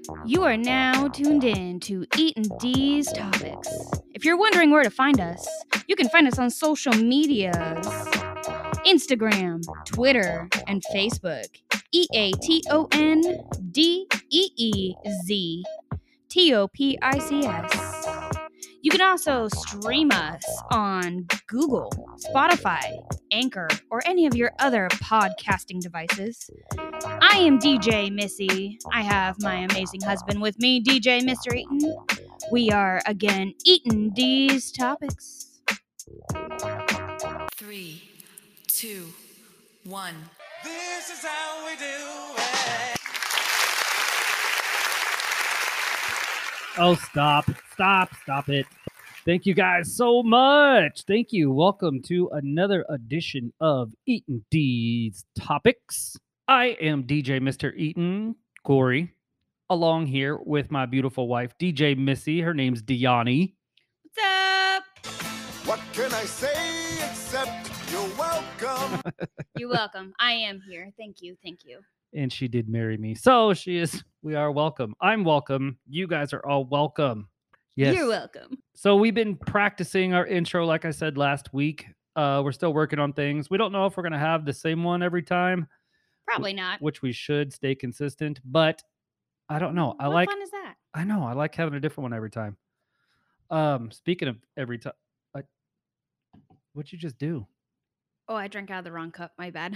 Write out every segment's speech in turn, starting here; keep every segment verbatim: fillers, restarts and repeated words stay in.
You are now tuned in to Eatin' D's Topics. If you're wondering where to find us, you can find us on social medias Instagram, Twitter, and Facebook. E A T O N D E E Z T O P I C S. You can also stream us on Google, Spotify, Anchor, or any of your other podcasting devices. I am D J Missy. I have my amazing husband with me, D J Mister Eaton. We are again Eatin' D's Topics. Three, two, one. This is how we do it. Oh, stop, stop, stop it. Thank you guys so much. Thank you. Welcome to another edition of Eatin' D's Topics. I am D J Mister Eaton, Corey, along here with my beautiful wife, D J Missy. Her name's Deani. What's up? What can I say except you're welcome? You're welcome. I am here. Thank you. Thank you. And she did marry me. So she is, we are welcome. I'm welcome. You guys are all welcome. Yes. You're welcome. So we've been practicing our intro, like I said last week. Uh, we're still working on things. We don't know if we're going to have the same one every time. Probably not. Which we should stay consistent, but I don't know. I what like, fun is that? I know, I like having a different one every time. Um, speaking of every time, I, what'd you just do? Oh, I drank out of the wrong cup. My bad.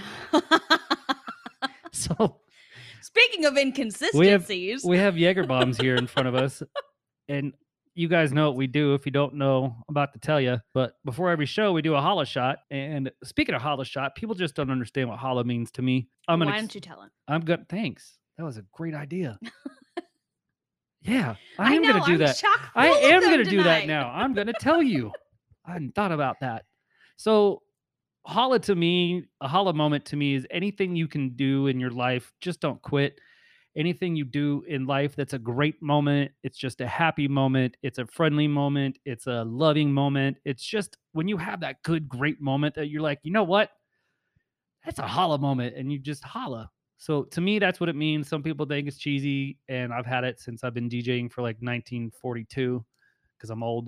So Speaking of we have, inconsistencies, we have Jaeger bombs here in front of us, and you guys know what we do. If you don't know, I'm about to tell you. But before every show, we do a holla shot. And speaking of holla shot, people just don't understand what holla means to me. I'm why gonna, don't you tell him? I'm good. Thanks. That was a great idea. Yeah, I I am know, gonna do I'm that. chock I full of am them gonna do that tonight. now. I'm gonna tell you. I hadn't thought about that. So, holla to me, a holla moment to me is anything you can do in your life. Just don't quit. Anything you do in life that's a great moment. It's just a happy moment. It's a friendly moment. It's a loving moment. It's just when you have that good, great moment that you're like, you know what? That's a holla moment, and you just holla. So to me, that's what it means. Some people think it's cheesy, and I've had it since I've been DJing for like nineteen forty-two because I'm old,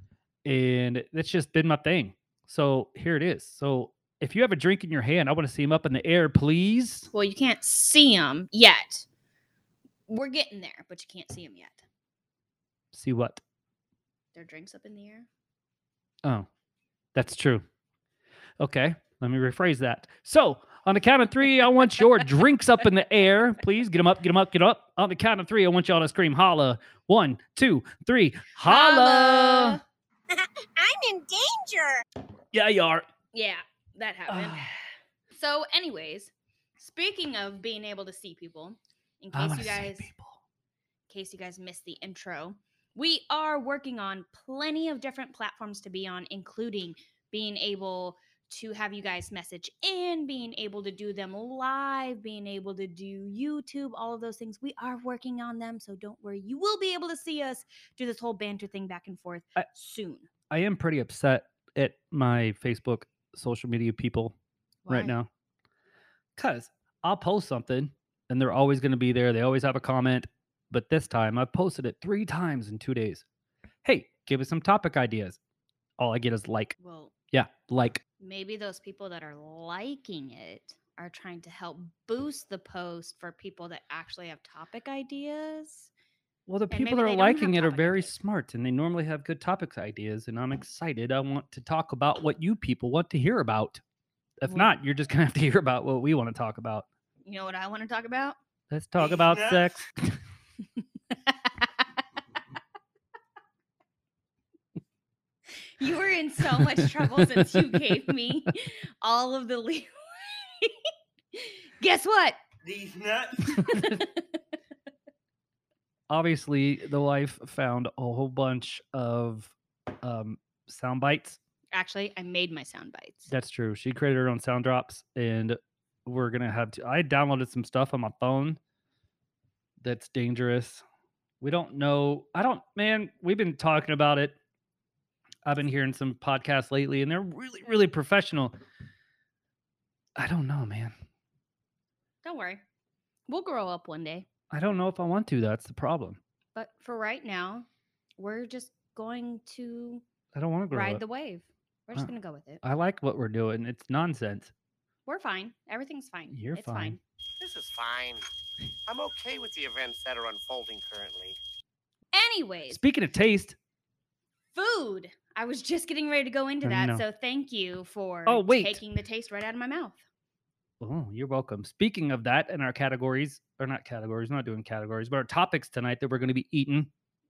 and it's just been my thing. So here it is. So if you have a drink in your hand, I want to see them up in the air, please. Well, you can't see them yet. We're getting there, but you can't see them yet. See what? Their drinks up in the air. Oh, that's true. Okay, let me rephrase that. So on the count of three, I want your drinks up in the air. Please get them up, get them up, get 'em up. On the count of three, I want y'all to scream holla. One, two, three, holla. I'm in danger. Yeah, you are. Yeah, that happened. So, anyways, speaking of being able to see people, in I case wanna you see guys, people. in case you guys missed the intro, we are working on plenty of different platforms to be on, including being able to have you guys message in, being able to do them live, being able to do YouTube, all of those things. We are working on them, so don't worry. You will be able to see us do this whole banter thing back and forth I- soon. I am pretty upset at my Facebook social media people Why? right now. Because I'll post something and they're always going to be there. They always have a comment. But this time I've posted it three times in two days. Hey, give us some topic ideas. All I get is like. Well, Yeah, like. maybe those people that are liking it are trying to help boost the post for people that actually have topic ideas. Well, the And people maybe that are they don't have liking it are topic very ideas. smart and they normally have good topics ideas. And I'm excited. I want to talk about what you people want to hear about. If Well- not, you're just going to have to hear about what we want to talk about. You know what I want to talk about? Let's talk about Nuts. sex. You were in so much trouble since you gave me all of the leeway. Guess what? These nuts. Obviously, the wife found a whole bunch of um, sound bites. Actually, I made my sound bites. That's true. She created her own sound drops, and we're gonna have to. I downloaded some stuff on my phone that's dangerous. We don't know. I don't, man. We've been talking about it. I've been hearing some podcasts lately, and they're really, really professional. I don't know, man. Don't worry. We'll grow up one day. I don't know if I want to. That's the problem. But for right now, we're just going to I don't want to grow ride up. the wave. We're just Uh, going to go with it. I like what we're doing. It's nonsense. We're fine. Everything's fine. You're it's fine. This is fine. I'm okay with the events that are unfolding currently. Anyways, Speaking of taste, food. I was just getting ready to go into I that. know. So thank you for Oh, wait. taking the taste right out of my mouth. oh, you're welcome. Speaking of that, in our categories, or not categories, we're not doing categories, but our topics tonight that we're going to be eating.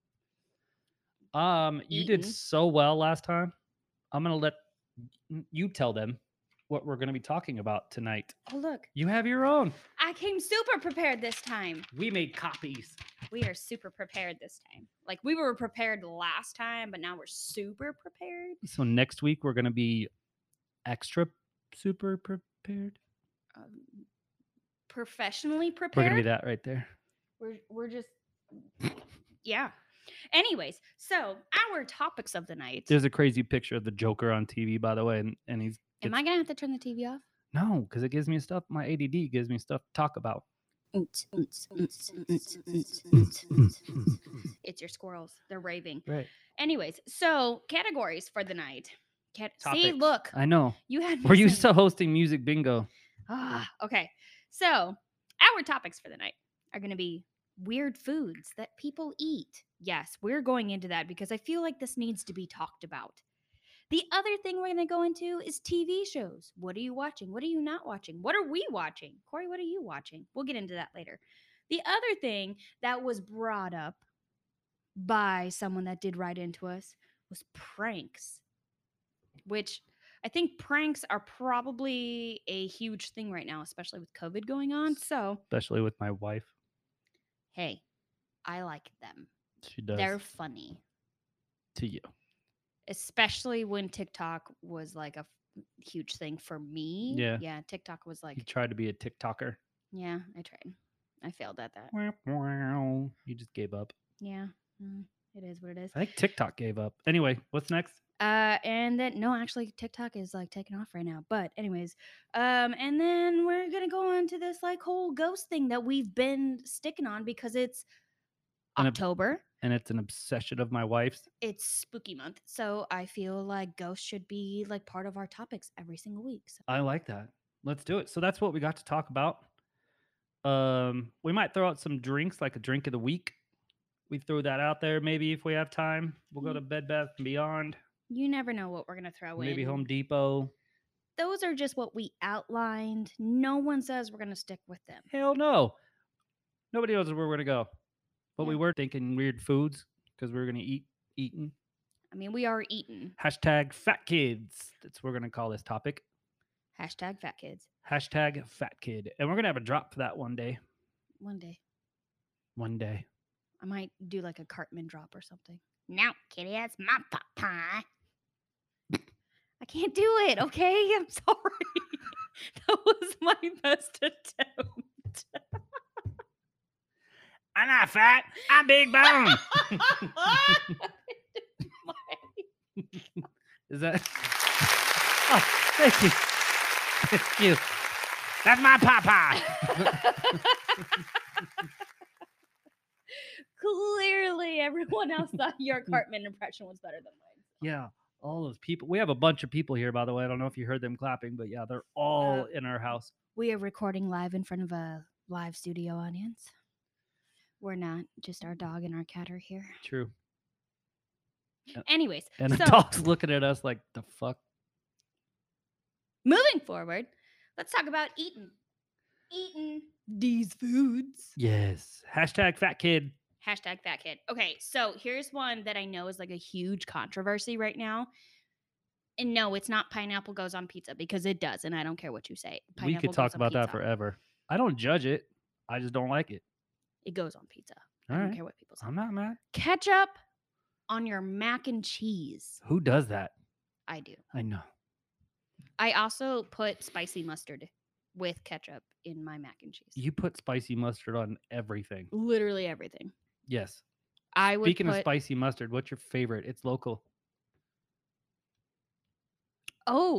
Um, you did Eating. so well last time. I'm going to let you tell them what we're going to be talking about tonight. Oh, look. You have your own. I came super prepared this time. We made copies. We are super prepared this time. Like we were prepared last time, but now we're super prepared. So next week we're going to be extra super prepared. Um, professionally We're prepared. going to be that right there. We're we're just yeah. Anyways, so our topics of the night. There's a crazy picture of the Joker on T V, by the way, and, and he's Am gets- I gonna have to turn the T V off? no, because it gives me stuff. My A D D gives me stuff to talk about. It's your squirrels. They're raving. Right. Anyways, so categories for the night. Cat- See, Topics. look, I know. you had. me We're used saying- to hosting music bingo. Ah, okay. So our topics for the night are going to be weird foods that people eat. Yes, we're going into that because I feel like this needs to be talked about. The other thing we're going to go into is T V shows. What are you watching? What are you not watching? What are we watching? Corey, what are you watching? We'll get into that later. The other thing that was brought up by someone that did write into us was pranks, which I think pranks are probably a huge thing right now, especially with COVID going on. So, Especially with my wife. hey, I like them. She does They're funny, to you. especially when TikTok was like a f- huge thing for me. Yeah. Yeah. TikTok was like, You tried to be a TikToker. yeah, I tried. I failed at that. You just gave up. Yeah. mm, It is what it is. I think TikTok gave up. Anyway, what's next? Uh, and then no, actually, TikTok is like taking off right now. But anyways, um, and then we're gonna go on to this like whole ghost thing that we've been sticking on because it's An ob- October. And it's an obsession of my wife's. It's spooky month, so I feel like ghosts should be like part of our topics every single week. So I like that. Let's do it. So that's what we got to talk about. Um, we might throw out some drinks, like a drink of the week. We throw that out there maybe if we have time. We'll go to Bed Bath and Beyond, you never know what we're gonna throw maybe in. Home Depot. Those are just what we outlined. No one says we're gonna stick with them. Hell no. Nobody knows where we're gonna go. But we Yeah. were thinking weird foods because we were gonna eat eating. I mean, we are eating. Hashtag fat kids. That's what we're gonna call this topic. Hashtag fat kids. Hashtag fat kid. And we're gonna have a drop for that one day. One day. One day. I might do like a Cartman drop or something. Now, kitty, that's my papa. I can't do it, okay? I'm sorry. That was my best attempt. I'm not fat. I'm big bone. Is that? Oh, thank you. Thank you. That's my papa. Clearly, everyone else thought your Cartman impression was better than mine. Yeah, all those people. We have a bunch of people here, by the way. I don't know if you heard them clapping, but yeah, they're all Uh, in our house. We are recording live in front of a live studio audience. We're not, just our dog and our cat are here. True. Anyways, And the so dog's looking at us like, the fuck? moving forward, let's talk about eating. Eating these foods. Yes. Hashtag fat kid. Hashtag fat kid. Okay, so here's one that I know is like a huge controversy right now. And no, it's not pineapple goes on pizza because it does, and I don't care what you say. We Pineapple could goes talk on about that pizza. forever. I don't judge it. I just don't like it. It goes on pizza. I All don't right. care what people say. I'm not mad. Ketchup on your mac and cheese. Who does that? I do. I know. I also put spicy mustard with ketchup in my mac and cheese. You put spicy mustard on everything. Literally everything. Yes. I would Speaking put, of spicy mustard, what's your favorite? It's local. Oh,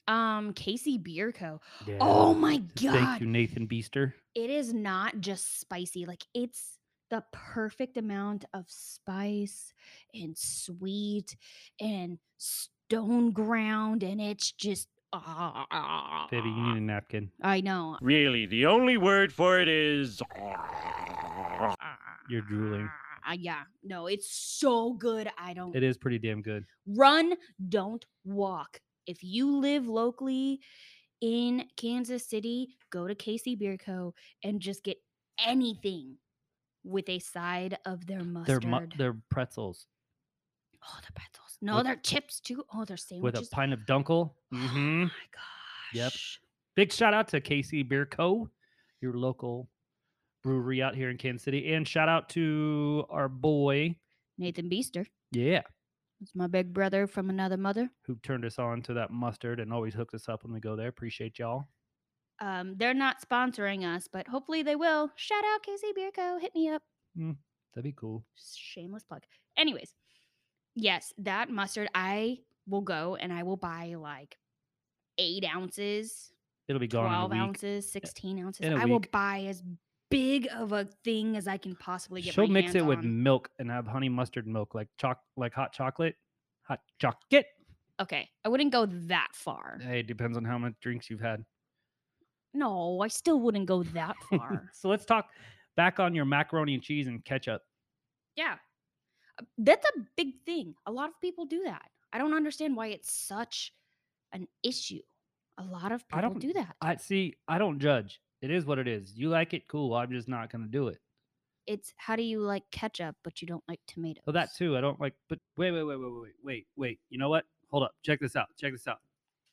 Um, Casey Beer Co. Yeah. Oh my Thank god. you, Nathan Beaster. It is not just spicy. Like it's the perfect amount of spice and sweet and stone ground, and it's just ah. Baby, you need a napkin. I know. Really, the only word for it is. You're drooling. Uh, yeah, no, it's so good. I don't It is pretty damn good. run, don't walk. If you live locally in Kansas City, go to Casey Beer Co. and just get anything with a side of their They're mustard. mu- they're pretzels oh, the pretzels. No, with- they're chips too. Oh, they're with sandwiches. a pint of Dunkel. Oh Mm-hmm. my gosh. Yep. Big shout out to Casey Beer Co., your local brewery out here in Kansas City, and shout out to our boy, Nathan Beaster. yeah, It's my big brother from another mother. who turned us on to that mustard and always hooks us up when we go there. Appreciate y'all. Um, they're not sponsoring us, but hopefully they will. Shout out Casey Beer Co. Hit me up. That'd be cool. Shameless plug. Anyways, yes, that mustard, I will go and I will buy like eight ounces, It'll be gone twelve in a week. ounces, sixteen ounces. In a I will week. buy as big of a thing as I can possibly get She'll my mix hands it with on. milk and have honey mustard milk, like choc, like hot chocolate, hot chocolate. Okay, I wouldn't go that far. Hey, it depends on how much drinks you've had. No, I still wouldn't go that far. So let's talk back on your macaroni and cheese and ketchup. Yeah. Uh, That's a big thing. A lot of people do that. I don't understand why it's such an issue. A lot of I people don't do that. I see. I don't judge. It is what it is. You like it, cool. I'm just not gonna do it. It's how do you like ketchup, but you don't like tomatoes? Well, that too. I don't like. But wait, wait, wait, wait, wait, wait, wait. You know what? Hold up. Check this out. Check this out.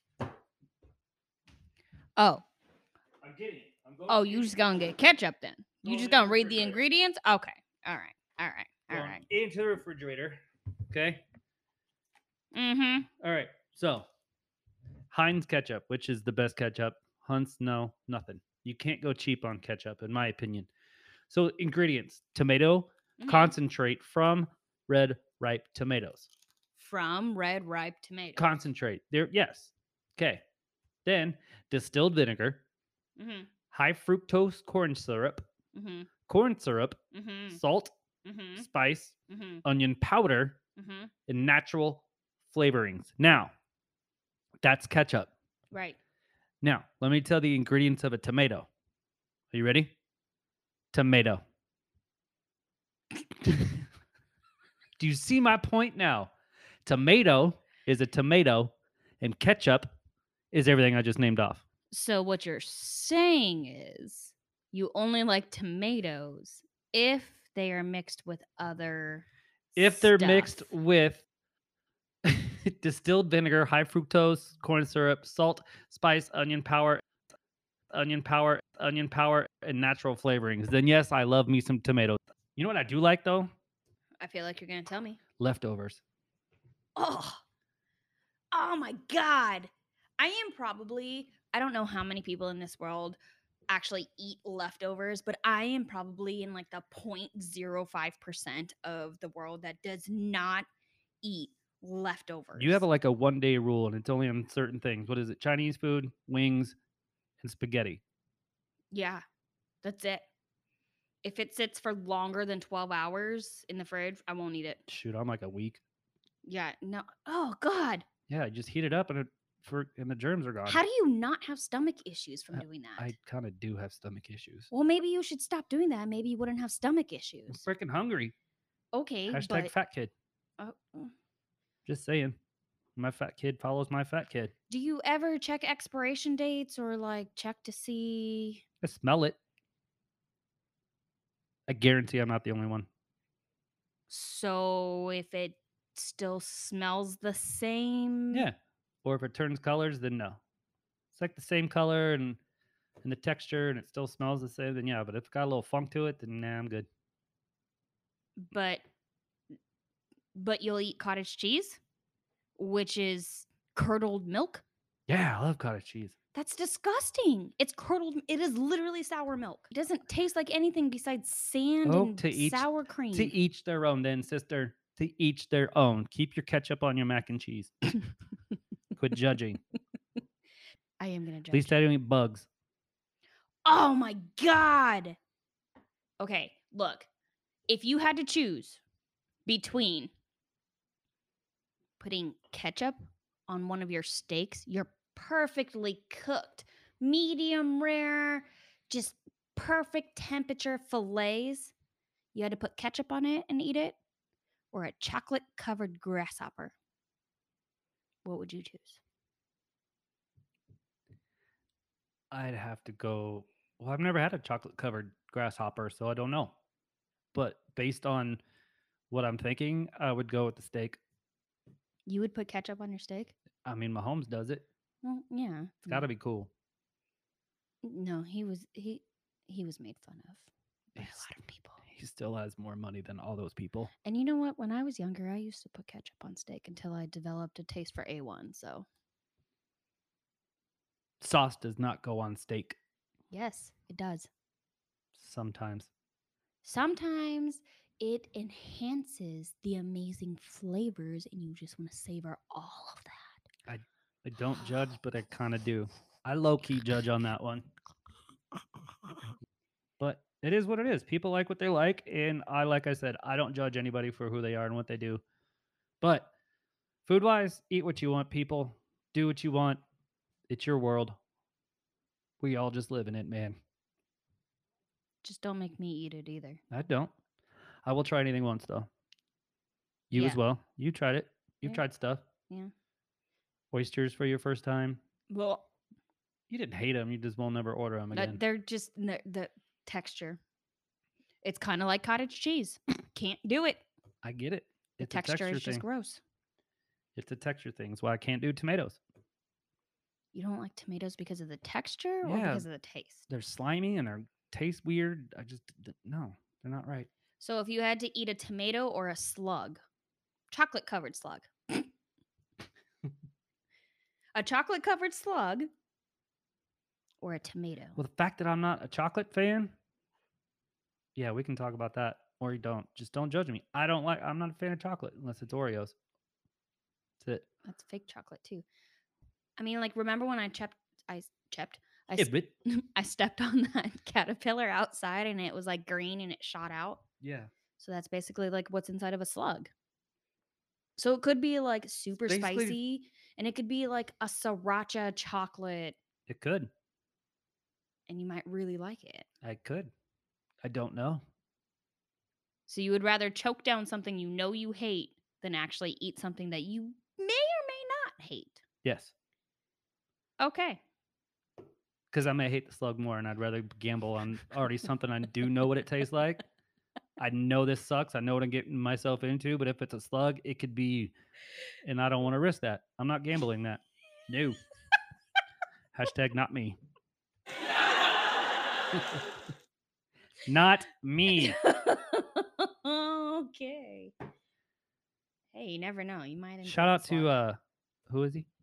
Oh, I'm getting it. I'm going. oh, you just gonna get ketchup then? You Going just in gonna the read the refrigerator. ingredients? Okay. All right. All right. All going right. into the refrigerator. Okay. Mm-hmm. All right. So Heinz ketchup, which is the best ketchup. Hunt's, no, nothing. You can't go cheap on ketchup, in my opinion. So ingredients: tomato Mhm. concentrate from red ripe tomatoes. From red ripe tomatoes. Concentrate. There, yes. Okay. Then distilled vinegar, mm-hmm. high fructose corn syrup, Mm-hmm. corn syrup, Mm-hmm. salt, Mm-hmm. spice, Mm-hmm. onion powder, Mm-hmm. and natural flavorings. Now, that's ketchup. Right. Now, let me tell the ingredients of a tomato. Are you ready? Tomato. Do you see my point now? Tomato is a tomato, and ketchup is everything I just named off. So what you're saying is you only like tomatoes if they are mixed with other If they're mixed stuff. with distilled vinegar, high fructose corn syrup, salt, spice, onion powder, onion powder, onion powder, and natural flavorings, then yes, I love me some tomatoes. You know what I do like though? I feel like you're gonna tell me. Leftovers. Oh, oh my God. I am probably, I don't know how many people in this world actually eat leftovers, but I am probably in like the zero point zero five percent of the world that does not eat leftovers. You have a, like a one day rule, and it's only on certain things. What is it? Chinese food, wings, and spaghetti. Yeah, that's it. If it sits for longer than twelve hours in the fridge, I won't eat it. Shoot, I'm like a week. Yeah, no. Oh, God. Yeah, just heat it up, and it for and the germs are gone. How do you not have stomach issues from Uh, doing that? I kind of do have stomach issues. Well, maybe you should stop doing that. Maybe you wouldn't have stomach I'm issues. freaking hungry. Okay, Hashtag but fat kid. uh, uh, Just saying. My fat kid follows my fat kid. do you ever check expiration dates or like check to see? I smell it. I guarantee I'm not the only one. So if it still smells the same, Yeah. Or if it turns colors, then no. It's like the same color and and the texture, and it still smells the same. Then yeah. But if it's got a little funk to it, then nah, I'm good. but but you'll eat cottage cheese, which is curdled milk. Yeah, I love cottage cheese. That's disgusting. It's curdled. It is literally sour milk. It doesn't taste like anything besides sand Oh, and to each- sour cream. To each their own, then, sister. To each their own. Keep your ketchup on your mac and cheese. Quit judging. I am gonna At judge. least I don't eat bugs. Oh my god. Okay, look. If you had to choose between putting ketchup on one of your steaks, your perfectly cooked, medium rare, just perfect temperature fillets, you had to put ketchup on it and eat it, or a chocolate covered grasshopper, what would you choose? I'd have to go. Well, I've never had a chocolate covered grasshopper, so I don't know. But based on what I'm thinking, I would go with the steak. You would put ketchup on your steak? I mean, Mahomes does it. Well, yeah. It's got to be cool. No, he was he he was made fun of by He's- a lot of people. He still has more money than all those people. And you know what? When I was younger, I used to put ketchup on steak until I developed a taste for A one. So, Sauce does not go on steak yes, it does. sometimes. Sometimes it enhances the amazing flavors and you just want to savor all of that. I don't judge, but I kind of do. I low key judge on that one. But it is what it is. People like what they like. And I, like I said, I don't judge anybody for who they are and what they do. But food wise, eat what you want, people. Do what you want. It's your world. We all just live in it, man. Just don't make me eat it either. I don't. I will try anything once, though. You as Yeah. well. You tried it. You've Yeah. tried stuff. Yeah. Oysters for your first time. Well, You didn't hate them. You just won't never order them again. they're just the, the texture. It's kind of like cottage cheese. Can't do it. I get it. The It's texture, a texture is just thing. gross. It's a texture thing. It's why I can't do tomatoes. You don't like tomatoes because of the texture or Yeah. because of the taste? They're slimy and they taste weird. I just d- no, they're not right. So if you had to eat a tomato or a slug, chocolate covered slug, a chocolate covered slug or a tomato. Well, the fact that I'm not a chocolate fan, yeah, we can talk about that. Or you don't. Just don't judge me. I don't like. I'm not a fan of chocolate unless it's Oreos. That's it. That's fake chocolate too. I mean, like, remember when I chepped, I s- chepped, I, Yeah, s- but I stepped on that caterpillar outside and it was like green and it shot out. yeah, So that's basically like what's inside of a slug. So it could be like super basically- spicy and it could be like a sriracha chocolate it could. and you might really like it. I could. I don't know. So you would rather choke down something you know you hate than actually eat something that you may or may not hate. Yes, Okay. because I may hate the slug more, and I'd rather gamble on already something I do know what it tastes like. I know this sucks. I know what I'm getting myself into. But if it's a slug, it could be, and I don't want to risk that. I'm not gambling that. No. Hashtag not me. Not me. Okay. Hey, you never know. You might enjoy Shout the out to slug. uh, who is he?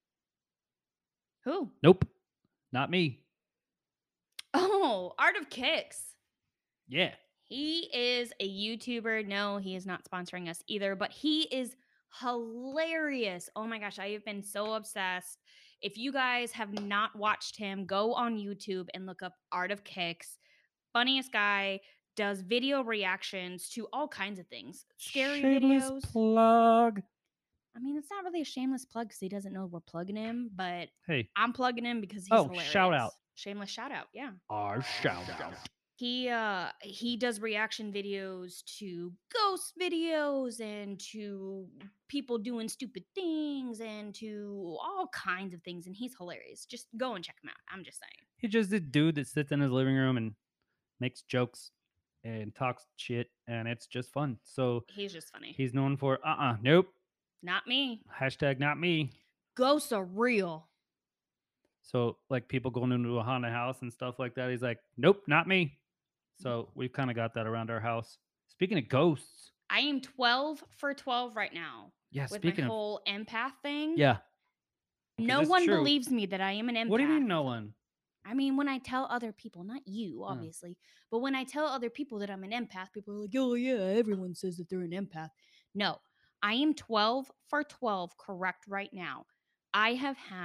Who? Nope, not me. Oh, Art of Kicks. Yeah, He is a YouTuber. No, he is not sponsoring us either, but he is hilarious. Oh my gosh, I have been so obsessed. If you guys have not watched him, go on YouTube and look up Art of Kicks. Funniest guy, does video reactions to all kinds of things. Scary shameless videos. plug. I mean, it's not really a shameless plug because he doesn't know we're plugging him, but Hey, I'm plugging him because he's Oh, hilarious. shout out. Shameless shout out, yeah. our shout out. He uh he does reaction videos to ghost videos and to people doing stupid things and to all kinds of things, and he's hilarious. Just go and check him out. I'm just saying. He's just a dude that sits in his living room and makes jokes and talks shit, and it's just fun. So He's just funny. he's known for uh uh nope. Not me. Hashtag not me. Ghosts are real. So like people going into a haunted house and stuff like that. He's like, nope, not me. So we've kind of got that around our house. Speaking of ghosts, I am twelve for twelve right now yeah. with speaking my of whole empath thing. yeah, No that's one true. believes me that I am an empath. what do you mean no one? I mean, when I tell other people, not you, obviously, but when I tell other people that I'm an empath, people are like, oh, yeah, everyone says that they're an empath. No, I am twelve for twelve correct right now. I have had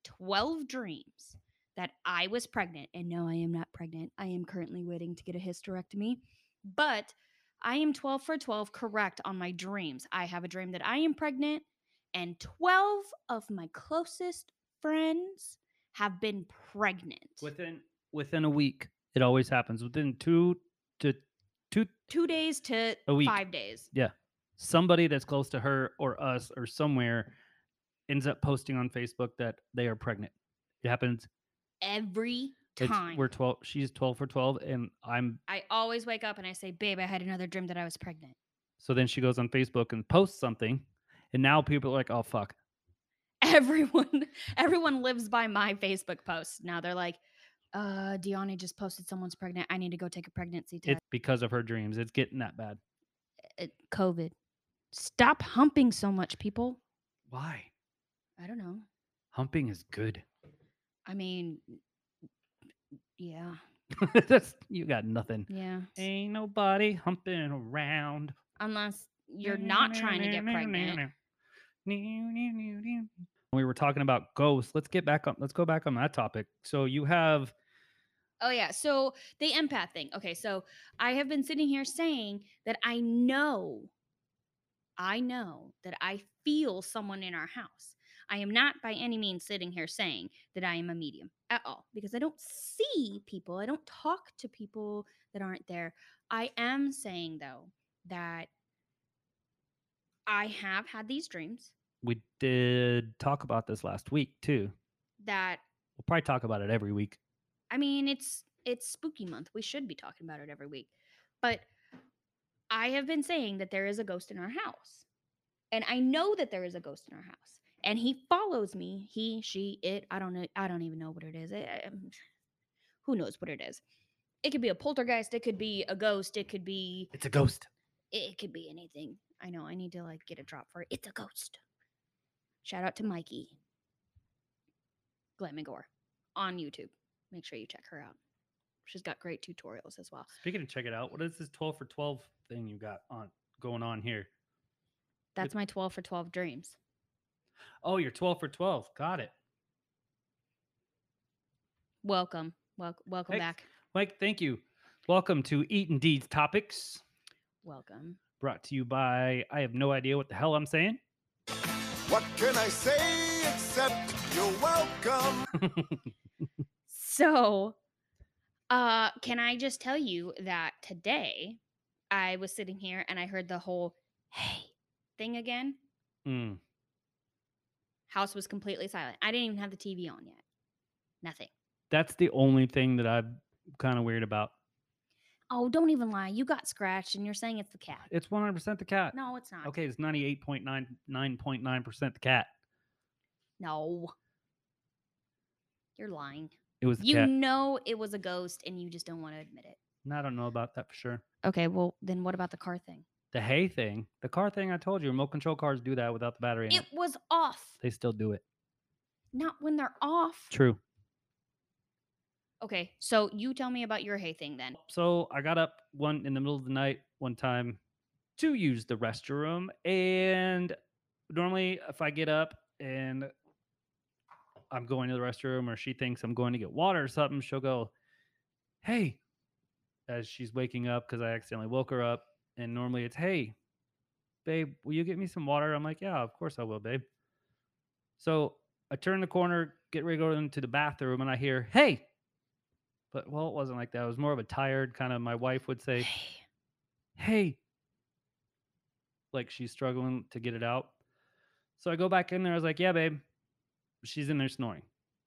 twelve dreams that I was pregnant. And no, I am not pregnant. I am currently waiting to get a hysterectomy. But I am twelve for twelve correct on my dreams. I have a dream that I am pregnant, and twelve of my closest friends have been pregnant. Within within a week, it always happens. Within two to two, Two days to A week. five days. yeah, somebody that's close to her or us or somewhere ends up posting on Facebook that they are pregnant. It happens. Every It's, time. we're twelve. She's twelve for twelve, and I'm. I always wake up and I say, babe, I had another dream that I was pregnant. So then she goes on Facebook and posts something, and now people are like, "Oh fuck." Everyone, everyone lives by my Facebook posts. Now they're like, uh, Deani just posted someone's pregnant. I need to go take a pregnancy test. It's because of her dreams. It's getting that bad. It, COVID. Stop humping so much, people. Why? I don't know. Humping is good. I mean, yeah, That's you got nothing. yeah. Ain't nobody humping around. Unless you're not trying to get pregnant. We were talking about ghosts. Let's get back on. Let's go back on that topic. So you have Oh, yeah. So the empath thing. Okay. So I have been sitting here saying that I know, I know that I feel someone in our house. I am not by any means sitting here saying that I am a medium at all because I don't see people. I don't talk to people that aren't there. I am saying, though, that I have had these dreams we did talk about this last week too. that We'll probably talk about it every week. I mean, it's it's spooky month. We should be talking about it every week. But I have been saying that there is a ghost in our house. And I know that there is a ghost in our house. And he follows me. He, she, it. I don't know. I don't even know what it is. It, um, who knows what it is? It could be a poltergeist. It could be a ghost. It could be. It's a ghost. It could be anything. I know. I need to like get a drop for it. It's a ghost. Shout out to Mikey Glamigore on YouTube. Make sure you check her out. She's got great tutorials as well. Speaking of check it out, what is this twelve for twelve thing you got on going on here? That's my twelve for twelve dreams. Oh, you're twelve for twelve. Got it. Welcome. Welcome welcome Hey. back. Mike, thank you. Welcome to Eat and Deeds Topics, Welcome. brought to you by I have no idea what the hell I'm saying. What can I say except you're welcome? So, uh, can I just tell you that today I was sitting here and I heard the whole hey thing again. Mm. House was completely silent. I didn't even have the T V on yet. Nothing. That's the only thing that I'm kind of weird about. Oh, don't even lie. You got scratched and you're saying it's the cat. It's one hundred percent the cat. No, it's not. Okay, it's ninety-eight point nine nine point nine percent the cat. No. You're lying. It was the You cat. know it was a ghost and you just don't want to admit it. And I don't know about that for sure. Okay, well, then what about the car thing? The hay thing, the car thing, I told you, remote control cars do that without the battery in it. It was off. They still do it. Not when they're off. True. Okay, so you tell me about your hay thing then. So I got up one in the middle of the night one time to use the restroom, and normally if I get up and I'm going to the restroom or she thinks I'm going to get water or something, she'll go, "Hey," as she's waking up because I accidentally woke her up. And normally it's, "Hey, babe, will you get me some water?" I'm like, "Yeah, of course I will, babe." So I turn the corner, get ready to go into the bathroom, and I hear, "Hey." But, well, it wasn't like that. It was more of a tired kind of, my wife would say, Hey. "Hey." Like she's struggling to get it out. So I go back in there. I was like, "Yeah, babe." She's in there snoring.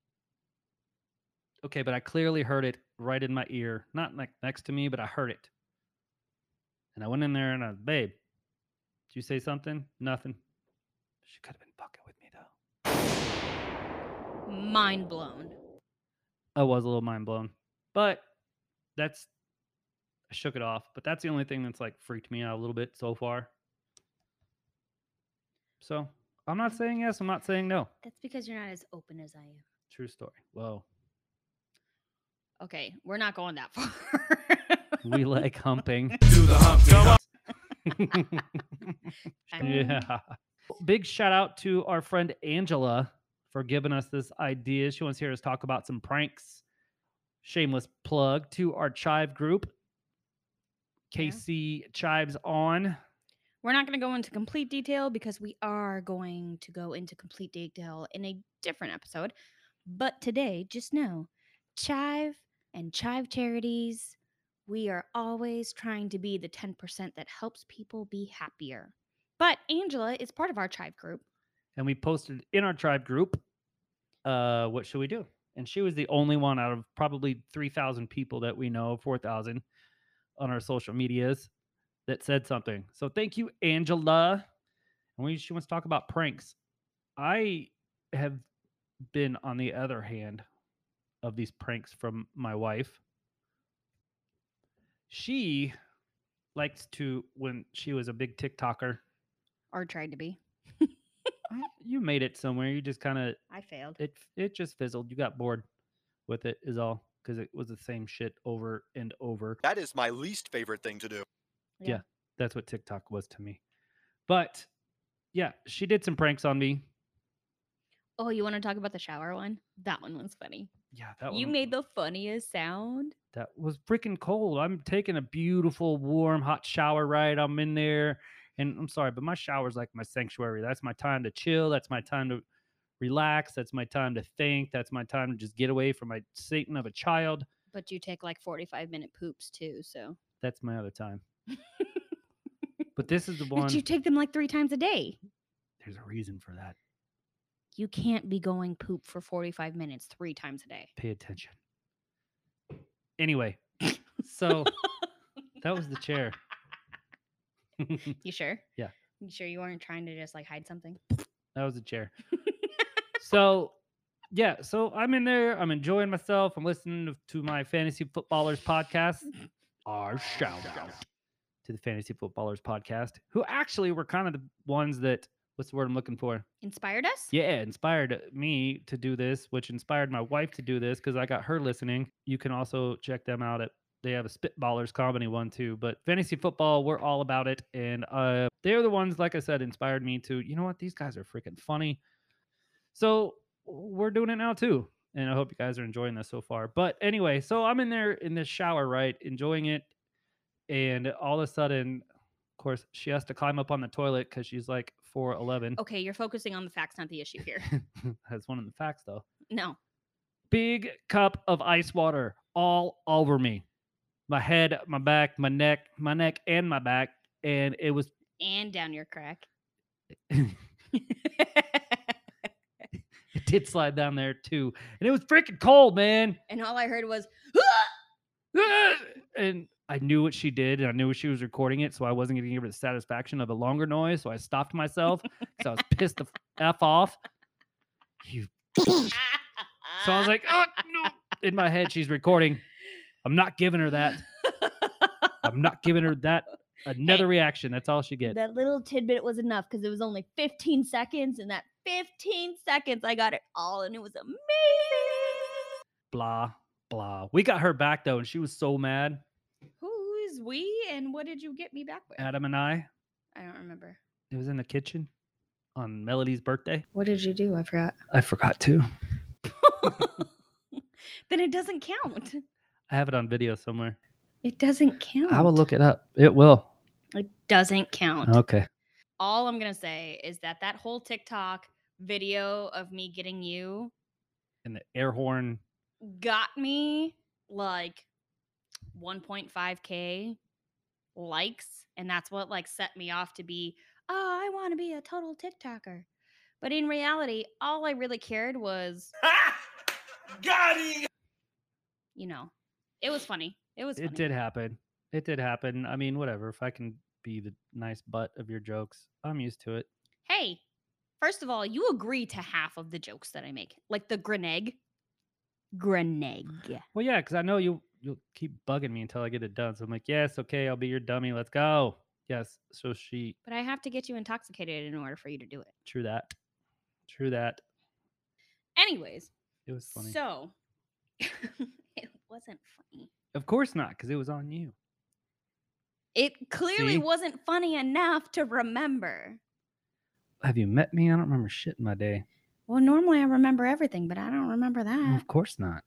Okay, but I clearly heard it right in my ear. Not like next to me, but I heard it. And I went in there and I was, "Babe, did you say something?" "Nothing." She could have been fucking with me, though. Mind blown. I was a little mind blown. But that's, I shook it off. But that's the only thing that's like freaked me out a little bit so far. So I'm not saying yes. I'm not saying no. That's because you're not as open as I am. True story. Whoa. Okay, we're not going that far. We like humping. Do the hump. I- Yeah. Big shout out to our friend Angela for giving us this idea. She wants to hear us talk about some pranks. Shameless plug to our Chive group. K C Chives on. We're not going to go into complete detail because we are going to go into complete detail in a different episode. But today, just know, Chive and Chive Charities, we are always trying to be the ten percent that helps people be happier. But Angela is part of our Chive group. And we posted in our Tribe group, uh, what should we do? And she was the only one out of probably three thousand people that we know, four thousand on our social medias that said something. So thank you, Angela. And we, she wants to talk about pranks. I have been on the other hand of these pranks from my wife. She likes to, when she was a big TikToker, Or tried to be. I- you made it somewhere. You just kind of, I failed. it it just fizzled. You got bored with it is all, because it was the same shit over and over. That is my least favorite thing to do. Yeah, that's what TikTok was to me. But yeah, she did some pranks on me. Oh, you want to talk about the shower one? That one was funny. Yeah, that You one, made the funniest sound. that was freaking cold. I'm taking a beautiful, warm, hot shower, right? I'm in there, and I'm sorry, but my shower's like my sanctuary. That's my time to chill. That's my time to relax. That's my time to think. That's my time to just get away from my Satan of a child. But you take like forty-five minute poops too, so. That's my other time. But this is the one. But you take them like three times a day. There's a reason for that. You can't be going poop for forty-five minutes three times a day. Pay attention. Anyway, so that was the chair. You sure? Yeah. You sure you weren't trying to just like hide something? That was a chair. So, yeah, so I'm in there. I'm enjoying myself. I'm listening to my Fantasy Footballers podcast. Our shout out to the Fantasy Footballers podcast, who actually were kind of the ones that, what's the word I'm looking for? Inspired us? Yeah, inspired me to do this, which inspired my wife to do this because I got her listening. You can also check them out at, they have a Spitballers comedy one too. But fantasy football, we're all about it. And uh, they're the ones, like I said, inspired me to, you know what? These guys are freaking funny. So we're doing it now too. And I hope you guys are enjoying this so far. But anyway, so I'm in there in this shower, right? Enjoying it. And all of a sudden, of course, she has to climb up on the toilet because she's like four eleven. Okay, you're focusing on the facts, not the issue here. That's one of the facts, though. No. Big cup of ice water all over me. My head, my back, my neck, my neck, and my back. And it was. And down your crack. It did slide down there too. And it was freaking cold, man. And all I heard was, And I knew what she did, and I knew she was recording it, so I wasn't going to give her the satisfaction of a longer noise. So I stopped myself because I was pissed the f off. You. So I was like, oh no! In my head, she's recording. I'm not giving her that. I'm not giving her that. Another reaction. That's all she gets. that little tidbit was enough because it was only fifteen seconds. And that fifteen seconds, I got it all, and it was amazing. Blah blah. We got her back though, and she was so mad. Who is we, and what did you get me back with? Adam and I. I don't remember. It was in the kitchen on Melody's birthday. What did you do? I forgot. I forgot too. Then it doesn't count. I have it on video somewhere. It doesn't count. I will look it up. It will. It doesn't count. Okay. All I'm going to say is that that whole TikTok video of me getting you And the air horn. got me like one point five K likes. And that's what like set me off to be, oh, I want to be a total TikToker. But in reality, all I really cared was, Got it! you know, it was funny. It was funny. It did happen. It did happen. I mean, whatever. If I can be the nice butt of your jokes, I'm used to it. Hey, first of all, you agree to half of the jokes that I make. Like the greneg. Greneg. Well, yeah, because I know you you'll keep bugging me until I get it done. So I'm like, yes, okay, I'll be your dummy. Let's go. Yes. So she. But I have to get you intoxicated in order for you to do it. True that. True that. Anyways, It was funny. so it wasn't funny. Of course not, because it was on you. It clearly See? wasn't funny enough to remember. Have you met me? I don't remember shit in my day. Well, normally I remember everything, but I don't remember Well, that. of course not.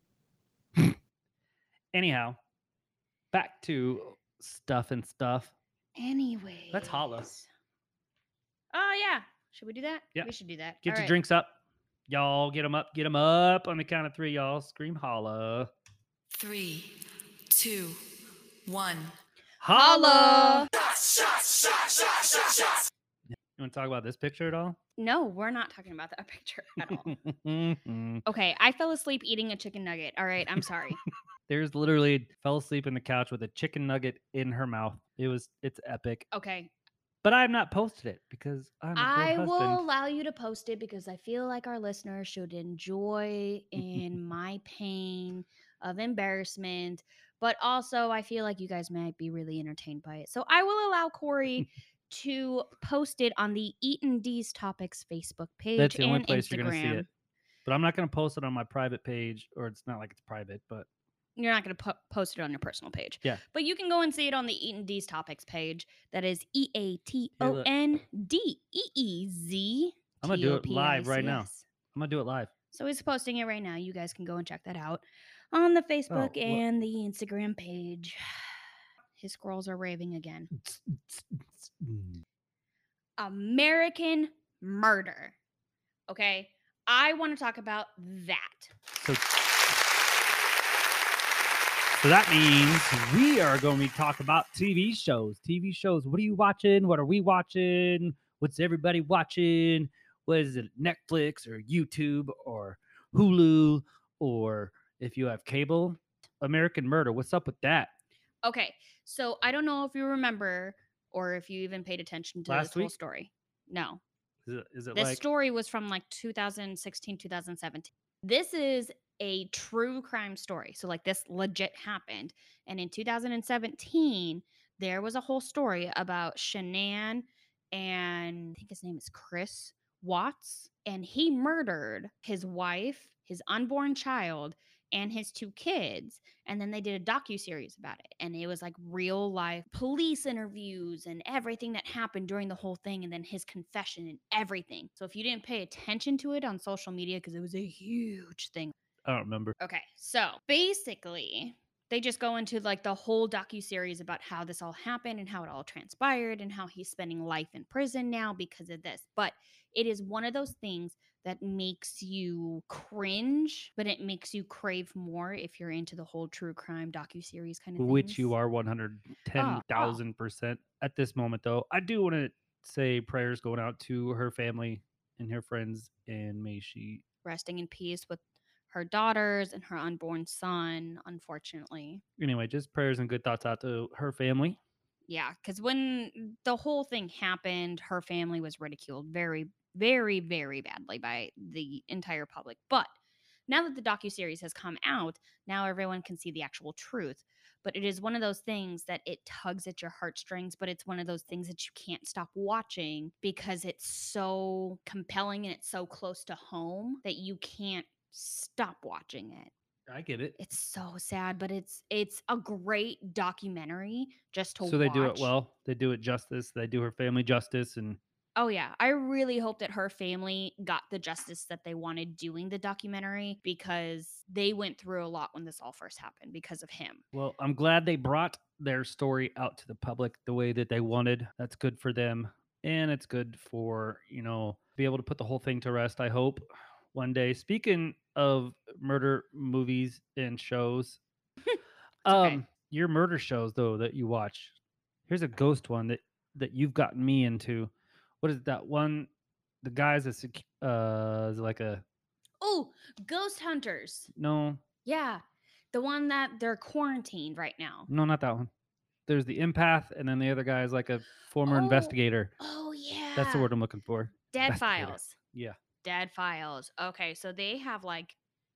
Anyhow, back to stuff and stuff. Anyway. Let's holla. Oh, yeah. Should we do that? Yeah. We should do that. Get All your right. drinks up. Y'all get them up. Get them up on the count of three, y'all. Scream holla. Three, two, one. Holla. You want to talk about this picture at all? No, we're not talking about that picture at all. Mhm. Okay, I fell asleep eating a chicken nugget. All right, I'm sorry. There's literally fell asleep in the couch with a chicken nugget in her mouth. It was it's epic. Okay, But I have not posted it because I'm a good I husband. will allow you to post it because I feel like our listeners should enjoy in my pain of embarrassment, but also I feel like you guys might be really entertained by it. So I will allow Corey to post it on the Eaton D's Topics Facebook page That's the only and place Instagram. you're gonna see it. But I'm not gonna post it on my private page, or it's not like it's private, but You're not going to po- post it on your personal page. Yeah. But you can go and see it on the Eaton D's Topics page. That is E A T O N D E E Z. I'm gonna do it live right now. I'm gonna do it live. So he's posting it right now. You guys can go and check that out on the Facebook Oh, what- and the Instagram page. His scrolls are raving again. American Murder. Okay? I want to talk about that. So, so that means we are going to be talking about T V shows. T V shows. What are you watching? What are we watching? What's everybody watching? What is it? Netflix or YouTube or Hulu, or if you have cable, American Murder. What's up with that? Okay, so I don't know if you remember or if you even paid attention to Last this whole week? story. No. Is it, is it This like story was from like two thousand sixteen, two thousand seventeen. This is a true crime story. So like this legit happened. And in two thousand seventeen, there was a whole story about Shanann and I think his name is Chris Watts. And he murdered his wife, his unborn child, and his two kids. And then they did a docuseries about it. And it was like real life police interviews and everything that happened during the whole thing. And then his confession and everything. So if you didn't pay attention to it on social media, because it was a huge thing. I don't remember. Okay, so basically, they just go into like the whole docuseries about how this all happened and how it all transpired and how he's spending life in prison now because of this. But it is one of those things that makes you cringe, but it makes you crave more if you're into the whole true crime docuseries kind of thing. Which you are one hundred ten thousand percent at this moment, though. I do want to say prayers going out to her family and her friends, and may she resting in peace with her daughters and her unborn son, unfortunately. Anyway, just prayers and good thoughts out to her family. Yeah, because when the whole thing happened, her family was ridiculed very, very, very badly by the entire public. But now that the docuseries has come out, now everyone can see the actual truth. But it is one of those things that it tugs at your heartstrings, but it's one of those things that you can't stop watching because it's so compelling and it's so close to home that you can't stop watching it. I get it. It's so sad, but it's it's a great documentary just to watch. So they do it well. They do it justice. They do her family justice, and Oh yeah, I really hope that her family got the justice that they wanted doing the documentary because they went through a lot when this all first happened because of him. well, I'm glad they brought their story out to the public the way that they wanted. That's good for them, and it's good for, you know, be able to put the whole thing to rest, I hope, one day. Speaking of murder movies and shows, okay. um, your murder shows though that you watch. Here's a ghost one that that you've gotten me into. What is that one? The guy's a sec- uh, is it like a Oh, Ghost Hunters. no, Yeah, the one that they're quarantined right now. no, not that one. There's the empath, and then the other guy is like a former Oh, investigator. Oh yeah, That's the word I'm looking for. Dead Investigator. Files. Yeah. Dead Files. Okay, so they have like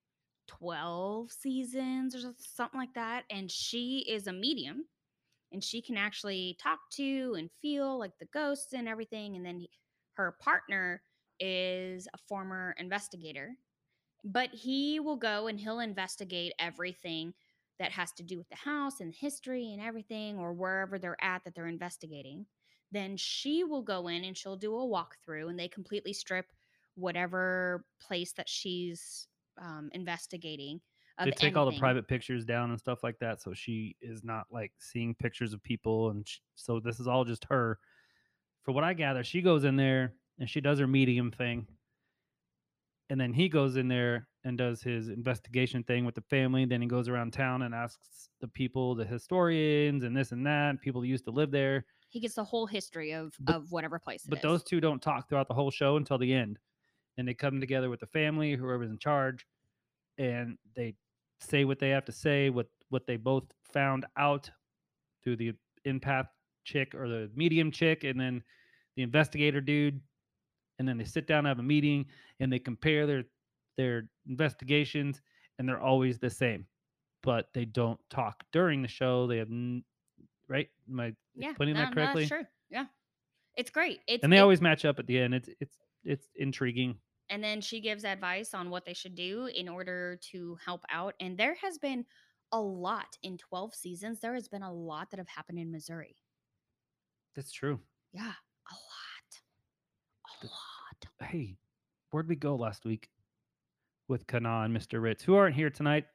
twelve seasons or something like that. And she is a medium and she can actually talk to and feel like the ghosts and everything. And then he, her partner is a former investigator, but he will go and he'll investigate everything that has to do with the house and history and everything, or wherever they're at that they're investigating. Then she will go in and she'll do a walkthrough and they completely strip whatever place that she's um, investigating. Of They take all the anything. private pictures down and stuff like that, so she is not like seeing pictures of people, and sh- so this is all just her. For what I gather, she goes in there and she does her medium thing, and then he goes in there and does his investigation thing with the family. Then he goes around town and asks the people, the historians, and this and that, people who used to live there. He gets the whole history of But- of whatever place it But is. those two don't talk throughout the whole show until the end. And they come together with the family, whoever's in charge, and they say what they have to say, what what they both found out through the empath chick or the medium chick, and then the investigator dude. And then they sit down, have a meeting, and they compare their their investigations, and they're always the same. But they don't talk during the show. They have n- right? Am I yeah, explaining no, that no, correctly? that's true. Yeah, it's great. It's And they it- always match up at the end. It's it's it's intriguing. and then she gives advice on what they should do in order to help out. And there has been a lot in twelve seasons. There has been a lot that have happened in Missouri. That's true. Yeah, a lot. A lot. Hey, where'd we go last week with Kana and Mister Ritz, who aren't here tonight?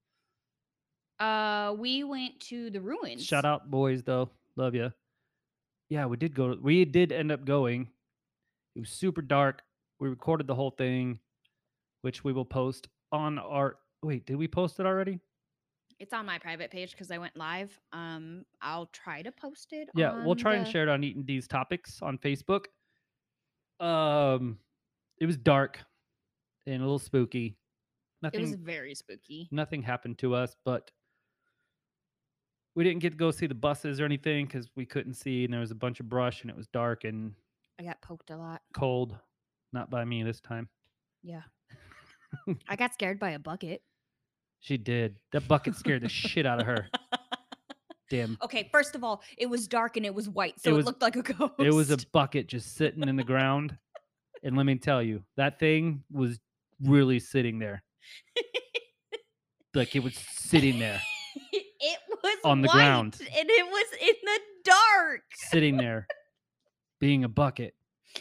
Uh, we went to the ruins. Shout out, boys, though. Love you. Yeah, we did go. We did end up going. It was super dark. We recorded the whole thing, which we will post on our. Wait, did we post it already? It's on my private page because I went live. Um, I'll try to post it. Yeah, we'll on try and the- share it on Eating These Topics on Facebook. Um, it was dark and a little spooky. It Nothing. was very spooky. Nothing happened to us, but we didn't get to go see the buses or anything because we couldn't see, and there was a bunch of brush, and it was dark and I got poked a lot. cold. Not by me this time. Yeah. I got scared by a bucket. She did. That bucket scared the shit out of her. Damn. Okay, first of all, it was dark and it was white, so It it, was- looked like a ghost. It was a bucket just sitting in the ground. And let me tell you, that thing was really sitting there. Like it was sitting there, It was On the white, ground. and it was in the dark. sitting there, being a bucket.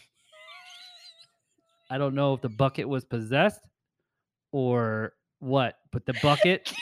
I don't know if the bucket was possessed or what, but the bucket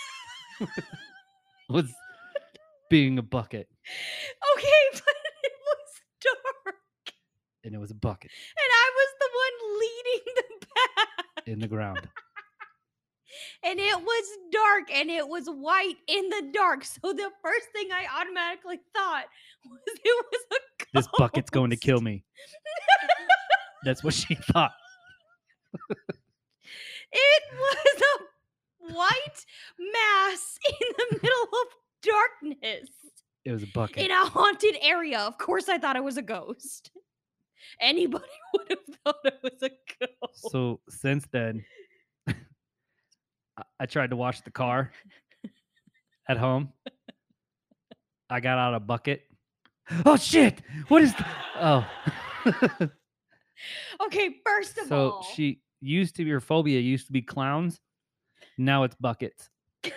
was being a bucket, Okay, but it was dark, and it was a bucket and I was the one leading the pack. in the ground. And it was dark and it was white in the dark. So the first thing I automatically thought was it was a ghost. This bucket's going to kill me. That's what she thought. It was a white mass in the middle of darkness It was a bucket. in a haunted area. Of course, I thought it was a ghost. Anybody would have thought it was a ghost. So since then, I- I tried to wash the car at home. I got out a bucket. Oh shit! What is? th- Oh. Okay, first of So all, she used to be her phobia used to be clowns. Now it's buckets.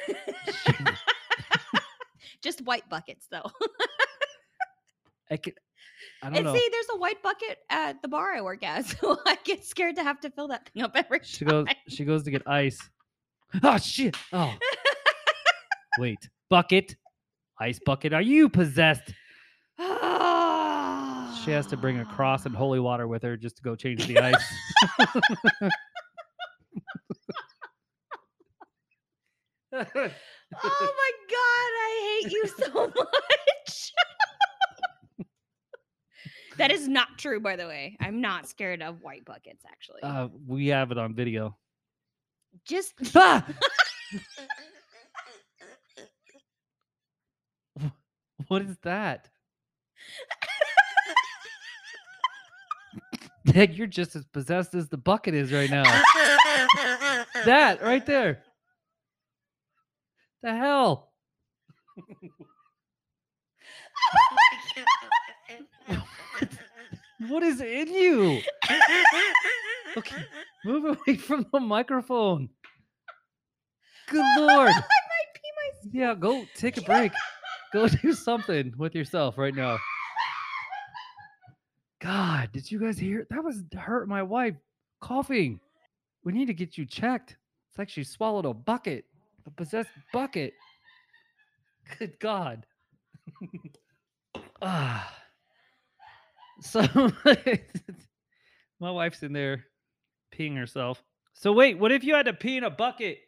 just white buckets though. I can, I don't And know. see, there's a white bucket at the bar I work at, so I get scared to have to fill that thing up every She time. goes. She goes to get ice. Oh shit! Oh wait, bucket, ice bucket. Are you possessed? She has to bring a cross and holy water with her just to go change the ice. Oh my god, I hate you so much. That is not true, by the way. I'm not scared of white buckets, actually. uh, we have it on video. Just Ah! What is that? Dad, you're just as possessed as the bucket is right now. That right there. The hell? What is in you? Okay, move away from the microphone. Good lord. I might pee myself. Yeah, go take a break. Go do something with yourself right now. God, did you guys hear? That was hurt my wife coughing. We need to get you checked. It's like she swallowed a bucket, a possessed bucket. Good God. Ah. So my wife's in there peeing herself. So wait, what if you had to pee in a bucket?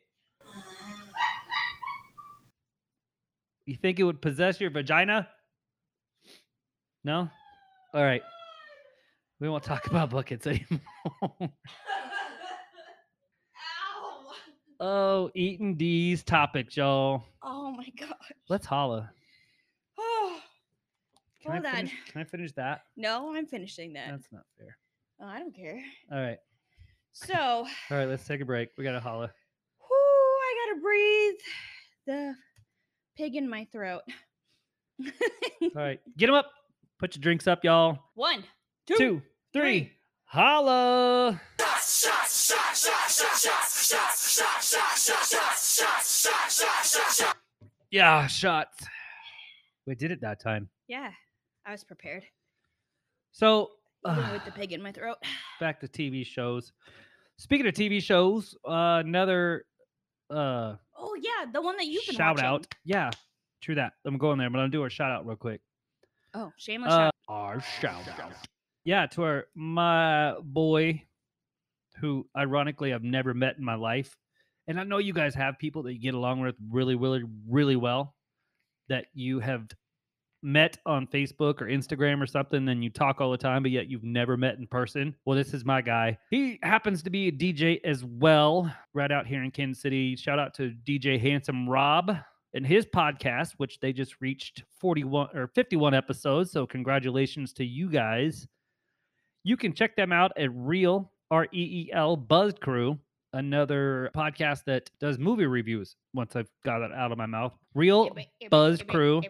You think it would possess your vagina? No? All right. We won't talk about buckets anymore. Ow! Oh, eating these topics, y'all. Oh my gosh. Let's holla. Oh, Can hold I on. finish, Can I finish that? No, I'm finishing that. That's not fair. Oh, I don't care. All right. So, All right, let's take a break. We got to holla. whoo, I gotta breathe. The pig in my throat. All right. Get them up. Put your drinks up, y'all. One, Two, two, Two three. three. Holla. Yeah, shots. We did it that time. Yeah, I was prepared. So, Even uh, with the pig in my throat. back to T V shows. Speaking of T V shows, uh, another uh, Oh yeah, the one that you've been shout watching. out. Yeah, true that. I'm going there, but I'm gonna do our shout out real quick. Oh, shameless Uh, shout. our shout out. Yeah, to our my boy, who ironically I've never met in my life, and I know you guys have people that you get along with really, really, really well, that you have met on Facebook or Instagram or something, then you talk all the time, but yet you've never met in person. Well, this is my guy. He happens to be a D J as well, right out here in Kansas City. Shout out to D J Handsome Rob and his podcast, which they just reached forty-one or fifty-one episodes. So congratulations to you guys. You can check them out at Real, R E E L Buzzed Crew, another podcast that does movie reviews. Once I've got that out of my mouth. Real Buzzed Crew.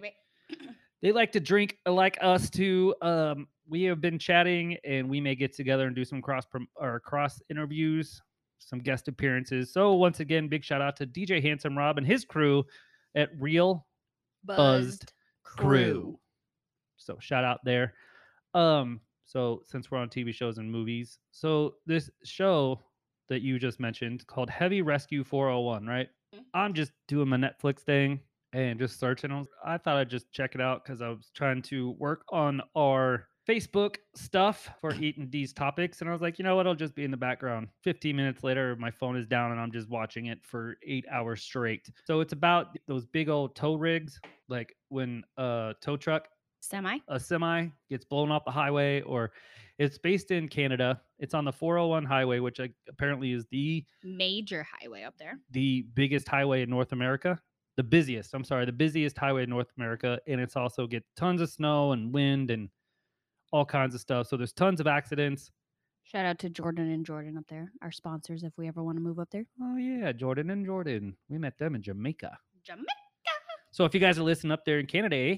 They like to drink like us too. Um, we have been chatting, and we may get together and do some cross prom- or cross interviews, some guest appearances. So once again, big shout out to D J Handsome Rob and his crew at Real Buzzed Crew. So shout out there. Um, so since we're on T V shows and movies, so this show that you just mentioned called Heavy Rescue four oh one, right? Mhm. I'm just doing my Netflix thing and just searching. I was- I thought I'd just check it out because I was trying to work on our Facebook stuff for eating these topics. And I was like, you know what? It'll just be in the background. fifteen minutes later, my phone is down and I'm just watching it for eight hours straight. So it's about those big old tow rigs, like when a tow truck, Semi. a semi gets blown off the highway, or it's based in Canada. It's on the four oh one highway, which uh, apparently is the Major highway up there. the biggest highway in North America. The busiest, I'm sorry, the busiest highway in North America. And it's also get tons of snow and wind and all kinds of stuff. So there's tons of accidents. Shout out to Jordan and Jordan up there, our sponsors, if we ever want to move up there. Oh yeah, Jordan and Jordan. We met them in Jamaica. Jamaica. So if you guys are listening up there in Canada, eh?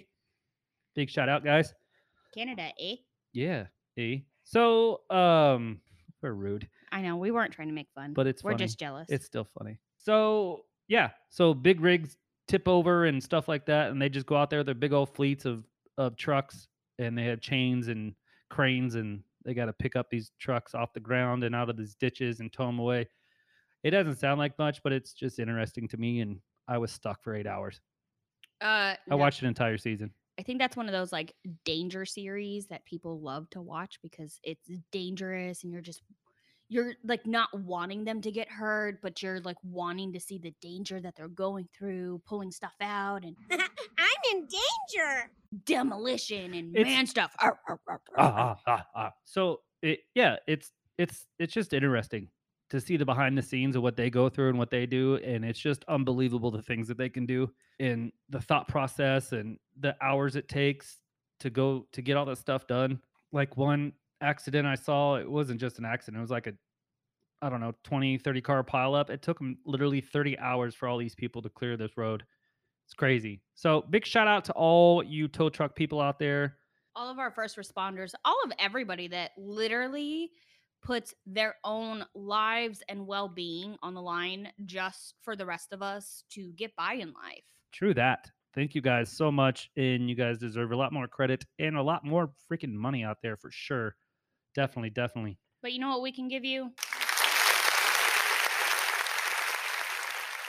Big shout out, guys. Canada, eh? Yeah, eh? So, um, we're rude, I know, we weren't trying to make fun. but it's We're funny. just jealous. It's still funny. So yeah, so big rigs tip over and stuff like that, and they just go out there. They're big old fleets of of trucks, and they have chains and cranes, and they got to pick up these trucks off the ground and out of these ditches and tow them away. It doesn't sound like much, but it's just interesting to me, and I was stuck for eight hours. uh, I no, watched an entire season. I think that's one of those like danger series that people love to watch because it's dangerous and you're just you're like not wanting them to get hurt, but you're like wanting to see the danger that they're going through, pulling stuff out and I'm in danger. demolition and It's- man stuff. Arr, arr, arr, arr, Ah, arr. ah, ah, ah. So it, yeah, it's it's it's just interesting to see the behind the scenes of what they go through and what they do, and it's just unbelievable the things that they can do and the thought process and the hours it takes to go to get all that stuff done. Like one accident I saw, it wasn't just an accident; it was like a I don't know, twenty, thirty car pileup. It took them literally thirty hours for all these people to clear this road. It's crazy. So big shout out to all you tow truck people out there. All of our first responders, all of everybody that literally puts their own lives and well-being on the line just for the rest of us to get by in life. True that. Thank you guys so much. And you guys deserve a lot more credit and a lot more freaking money out there for sure. Definitely, definitely. But you know what we can give you?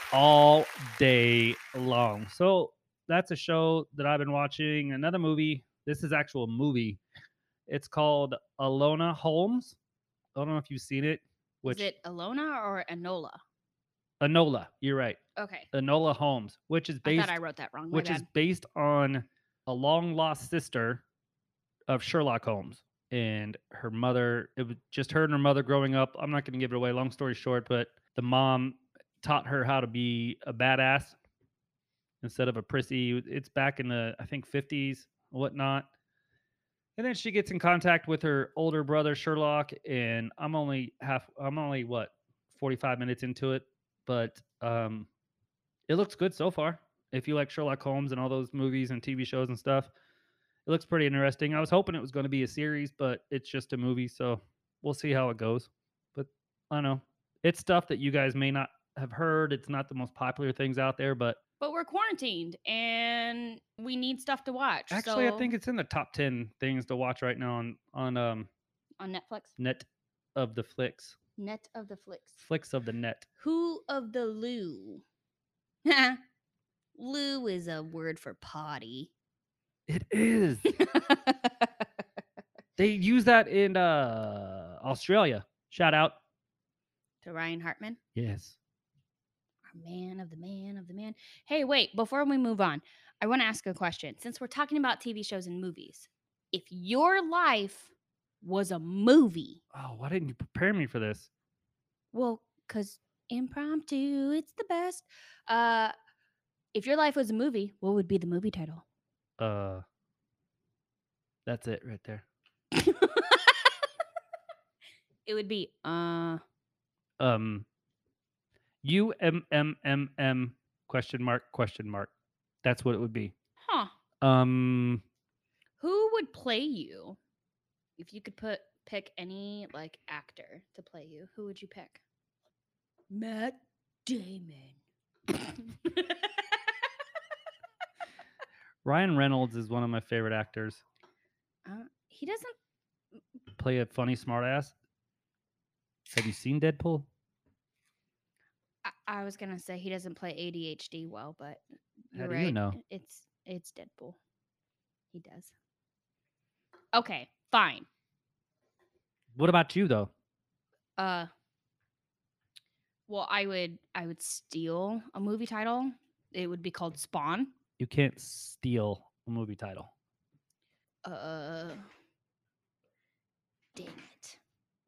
all day long. So that's a show that I've been watching. Another movie. This is actual movie. It's called Alona Holmes. I don't know if you've seen it. Which Is it Alona or Enola? Enola, you're right. Okay. Enola Holmes, which is I based thought I wrote that wrong. My which bad. is based on a long lost sister of Sherlock Holmes and her mother. It was just her and her mother growing up. I'm not going to give it away. Long story short, but the mom taught her how to be a badass instead of a prissy. It's back in the, I think, fifties, whatnot. And then she gets in contact with her older brother Sherlock, and I'm only half. I'm only what forty-five minutes into it, but um, it looks good so far. If you like Sherlock Holmes and all those movies and T V shows and stuff, it looks pretty interesting. I was hoping it was going to be a series, but it's just a movie, so we'll see how it goes. But I don't know. It's stuff that you guys may not have heard. It's not the most popular things out there, but But we're quarantined and we need stuff to watch. actually, I so- think it's in the top ten things to watch right now on on um on Netflix. Net of the Flicks. Net of the Flicks. Flicks of the Net. Who of the Lou? Lou is a word for potty. It is. They use that in uh Australia. Shout out. To Ryan Hartman, Yes. our man of the man of the man. Hey, wait, before we move on, I want to ask a question. Since we're talking about T V shows and movies, if your life was a movie, Oh, why didn't you prepare me for this? well, because impromptu, it's the best. Uh, if your life was a movie, what would be the movie title? Uh That's it right there. It would be, uh, Um U M M M M question mark question mark. That's what it would be. huh. Um Who would play you if you could put pick any like actor to play you? Who would you pick? Matt Damon. Ryan Reynolds is one of my favorite actors. uh, he doesn't. Play a funny smartass. Have you seen Deadpool? I, I was gonna say he doesn't play A D H D well, but How you're do right. you know? It's it's Deadpool. He does. Okay, fine. What about you though? Uh. Well, I would I would steal a movie title. It would be called Spawn. You can't steal a movie title. Uh. Damn it.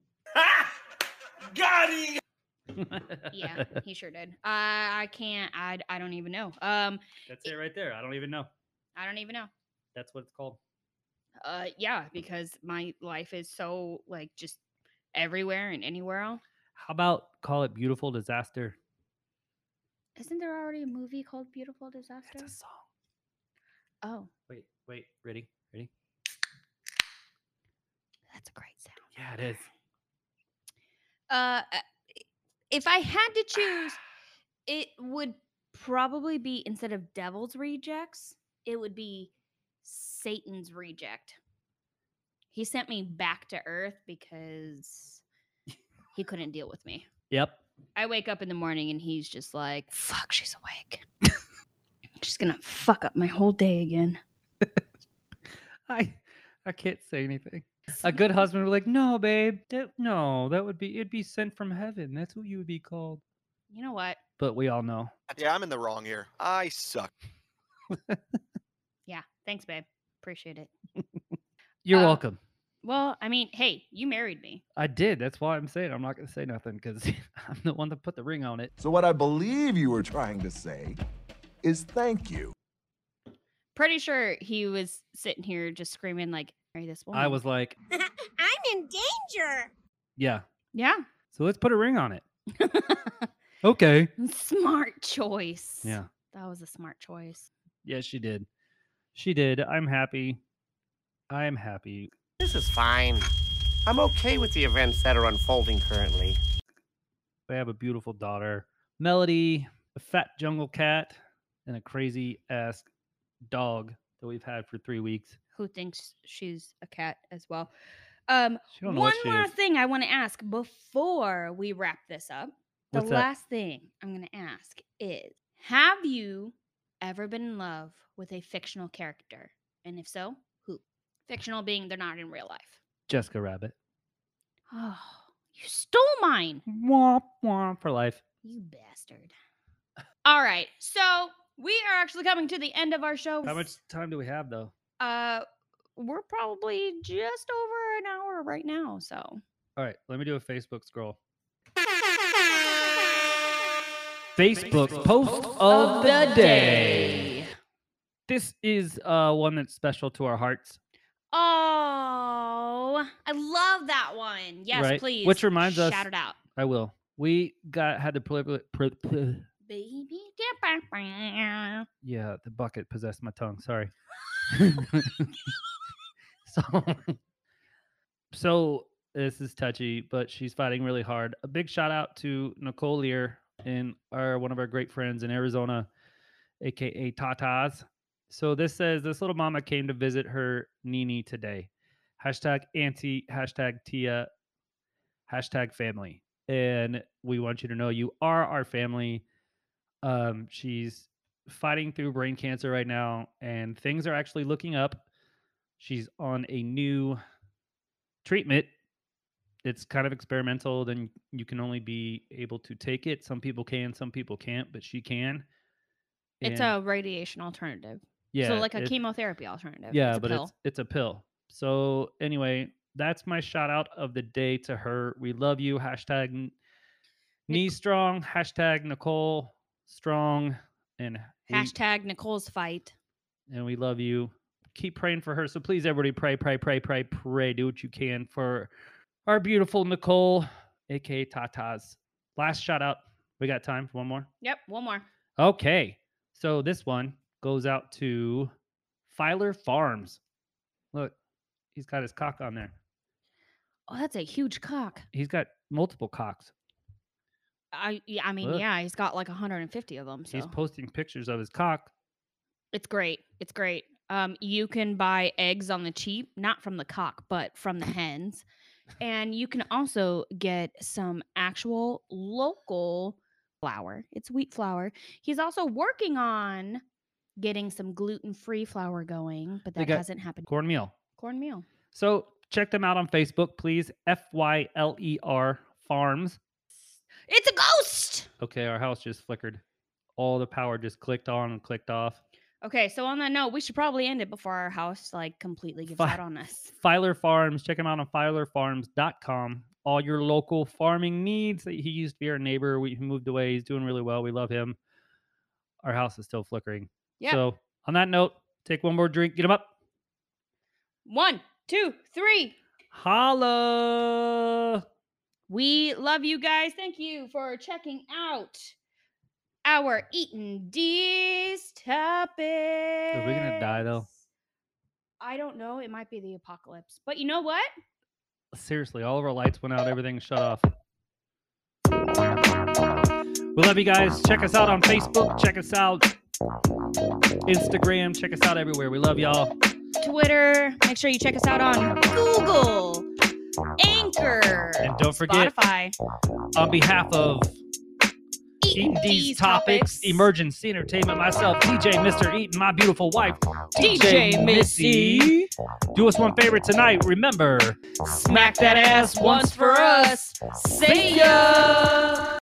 Got him! Yeah, he sure did. I I can't. I I don't even know. Um, That's it right there. I don't even know. I don't even know. That's what it's called. Uh, yeah, because my life is so like just everywhere and anywhere else. How about call it Beautiful Disaster? Isn't there already a movie called Beautiful Disaster? That's a song. Oh, Wait, wait, ready? Ready? that's a great sound. Yeah, it is. Uh, if I had to choose, it would probably be instead of Devil's Rejects, it would be Satan's Reject. He sent me back to Earth because he couldn't deal with me. Yep. I wake up in the morning and he's just like, fuck, she's awake. She's gonna fuck up my whole day again. I I can't say anything. A good husband would be like, no, babe. That, no, that would be it'd be sent from heaven. That's what you would be called. You know what? But we all know. Yeah, I'm in the wrong here. I suck. Yeah, thanks, babe. Appreciate it. You're Uh, welcome. Well, I mean, hey, you married me. I did. That's why I'm saying I'm not gonna say nothing because I'm the one that put the ring on it. So what I believe you were trying to say is thank you. Pretty sure he was sitting here just screaming like, "Marry this woman." I was like, I'm in danger. yeah. yeah. So let's put a ring on it. Okay. Smart choice. Yeah. That was a smart choice. Yeah, she did. She did. I'm happy. I'm happy. This is fine. I'm okay with the events that are unfolding currently. We have a beautiful daughter, Melody, a fat jungle cat, and a crazy ass dog that we've had for three weeks. Who thinks she's a cat as well? Um, She don't know one what she last is. thing I want to ask before we wrap this up. The What's that? last thing I'm going to ask is, have you ever been in love with a fictional character? And if so, who? Fictional being they're not in real life. Jessica Rabbit. Oh, you stole mine. Womp womp for life. You bastard. All right, so we are actually coming to the end of our show. How much time do we have, though? Uh, we're probably just over an hour right now, so. All right, let me do a Facebook scroll. Facebook post of the day. This is uh, one that's special to our hearts. Oh, I love that one. Yes, Right? please. Which reminds us- Shout it out. I will. We got had the privilege. Pri- pri- Baby. yeah, the bucket possessed my tongue. Sorry. so, so this is touchy, but she's fighting really hard. A big shout out to Nicole Lear and our one of our great friends in Arizona, aka Tatas. So this says this little mama came to visit her Nini today. Hashtag auntie, hashtag Tia, hashtag family. And we want you to know you are our family. Um, she's fighting through brain cancer right now, and things are actually looking up. She's on a new treatment. It's kind of experimental. Then you can only be able to take it. Some people can, some people can't, but she can. It's And- a radiation alternative. yeah, so like a it- chemotherapy alternative. Yeah, it's a but pill. it's it's a pill. So anyway, that's my shout out of the day to her. We love you. Hashtag n- knee strong. Hashtag Nicole strong. And we, Hashtag Nicole's fight. and we love you. Keep praying for her. So please, everybody, pray, pray, pray, pray, pray. Do what you can for our beautiful Nicole, aka Tatas. Last shout out. We got time for one more. Yep, one more. Okay. So this one goes out to Filer Farms. Look, he's got his cock on there. Oh, that's a huge cock. He's got multiple cocks. I yeah, I mean, Look. yeah, he's got like one hundred fifty of them. So He's posting pictures of his cock. it's great. It's great. Um, you can buy eggs on the cheap, not from the cock, but from the hens. And you can also get some actual local flour. It's wheat flour. He's also working on getting some gluten-free flour going, but They that got hasn't happened. Cornmeal. Cornmeal. So check them out on Facebook, please. F Y L E R Farms. It's a ghost. Okay, our house just flickered. All the power just clicked on and clicked off. Okay, so on that note, we should probably end it before our house like completely gives Fi- out on us. Filer Farms. Check him out on filer farms dot com. All your local farming needs. He used to be our neighbor. We he moved away. He's doing really well. We love him. Our house is still flickering. Yeah. So on that note, take one more drink. Get him up. One, two, three. Holla. We love you guys. Thank you for checking out our Eating D's topics. Are we gonna die though? I don't know. It might be the apocalypse. But you know what? Seriously, all of our lights went out. Everything shut off. We love you guys. Check us out on Facebook. Check us out Instagram. Check us out everywhere. We love y'all. Twitter. Make sure you check us out on Google, Anchor, And don't forget, Spotify. on behalf of Eating Eating D's D's Topics, Emergency Entertainment, myself, D J Mister Eaton, my beautiful wife, D J Missy. Do us one favor tonight. Remember, Smack that ass once for us. See ya.